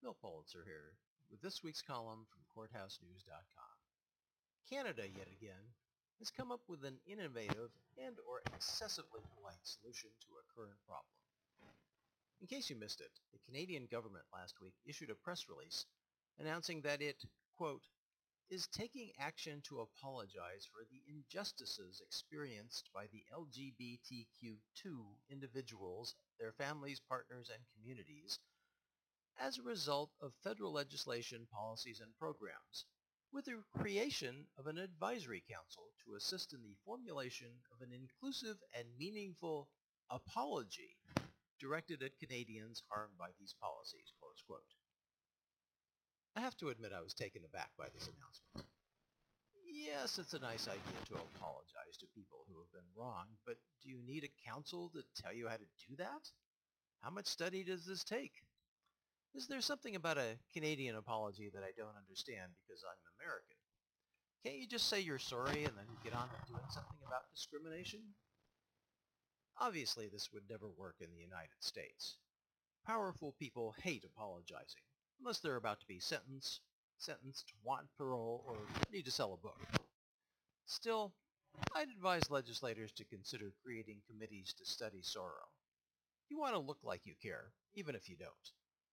Bill Pulitzer here with this week's column from CourthouseNews.com. Canada, yet again, has come up with an innovative and/or excessively polite solution to a current problem. In case you missed it, the Canadian government last week issued a press release announcing that it, quote, is taking action to apologize for the injustices experienced by the LGBTQ2 individuals, their families, partners, and communities as a result of federal legislation, policies, and programs, with the creation of an advisory council to assist in the formulation of an inclusive and meaningful apology directed at Canadians harmed by these policies, close quote. I have to admit I was taken aback by this announcement. Yes, it's a nice idea to apologize to people who have been wronged, but do you need a council to tell you how to do that? How much study does this take? Is there something about a Canadian apology that I don't understand because I'm American? Can't you just say you're sorry and then get on with doing something about discrimination? Obviously, this would never work in the United States. Powerful people hate apologizing, unless they're about to be sentenced, want parole, or need to sell a book. Still, I'd advise legislators to consider creating committees to study sorrow. You want to look like you care, even if you don't.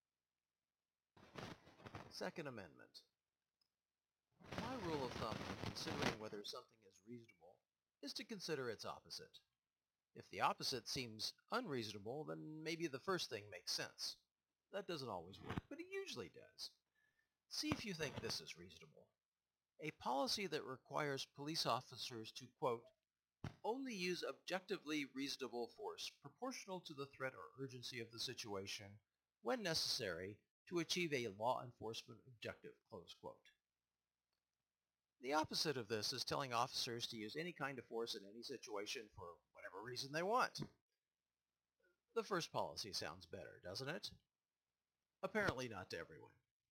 Second Amendment. My rule of thumb when considering whether something is reasonable is to consider its opposite. If the opposite seems unreasonable, then maybe the first thing makes sense. That doesn't always work, but it usually does. See if you think this is reasonable. A policy that requires police officers to, quote, only use objectively reasonable force proportional to the threat or urgency of the situation when necessary to achieve a law enforcement objective, close quote. The opposite of this is telling officers to use any kind of force in any situation for whatever reason they want. The first policy sounds better, doesn't it? Apparently not to everyone.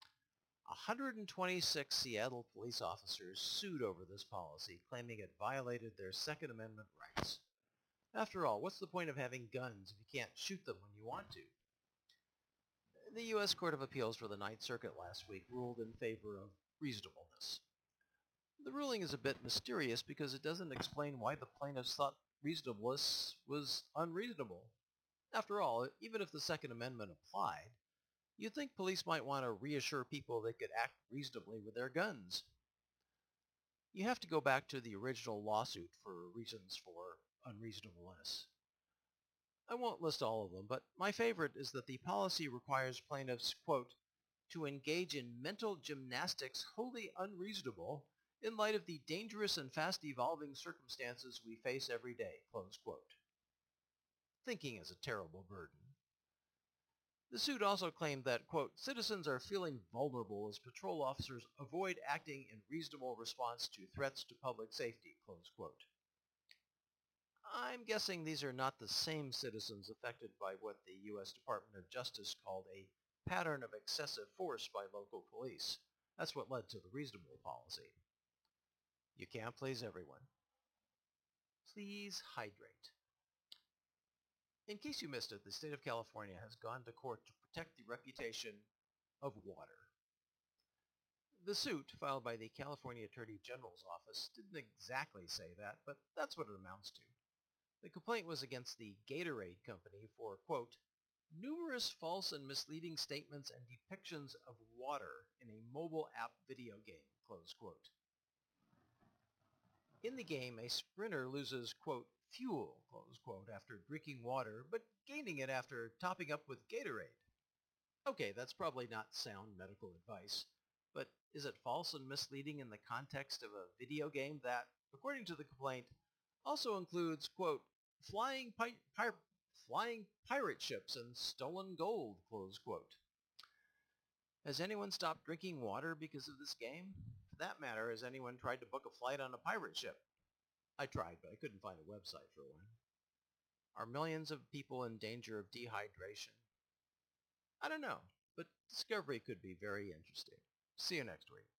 126 Seattle police officers sued over this policy, claiming it violated their Second Amendment rights. After all, what's the point of having guns if you can't shoot them when you want to? The U.S. Court of Appeals for the Ninth Circuit last week ruled in favor of reasonableness. The ruling is a bit mysterious because it doesn't explain why the plaintiffs thought reasonableness was unreasonable. After all, even if the Second Amendment applied, you'd think police might want to reassure people they could act reasonably with their guns. You have to go back to the original lawsuit for reasons for unreasonableness. I won't list all of them, but my favorite is that the policy requires plaintiffs, quote, to engage in mental gymnastics wholly unreasonable in light of the dangerous and fast-evolving circumstances we face every day, close quote. Thinking is a terrible burden. The suit also claimed that, quote, citizens are feeling vulnerable as patrol officers avoid acting in reasonable response to threats to public safety, close quote. I'm guessing these are not the same citizens affected by what the U.S. Department of Justice called a pattern of excessive force by local police. That's what led to the reasonable policy. You can't please everyone. Please hydrate. In case you missed it, the state of California has gone to court to protect the reputation of water. The suit, filed by the California Attorney General's office, didn't exactly say that, but that's what it amounts to. The complaint was against the Gatorade Company for, quote, numerous false and misleading statements and depictions of water in a mobile app video game, close quote. In the game, a sprinter loses, quote, fuel, close quote, after drinking water, but gaining it after topping up with Gatorade. Okay, that's probably not sound medical advice, but is it false and misleading in the context of a video game that, according to the complaint, also includes, quote, flying pirate ships and stolen gold, close quote. Has anyone stopped drinking water because of this game? For that matter, has anyone tried to book a flight on a pirate ship? I tried, but I couldn't find a website for one. Are millions of people in danger of dehydration? I don't know, but discovery could be very interesting. See you next week.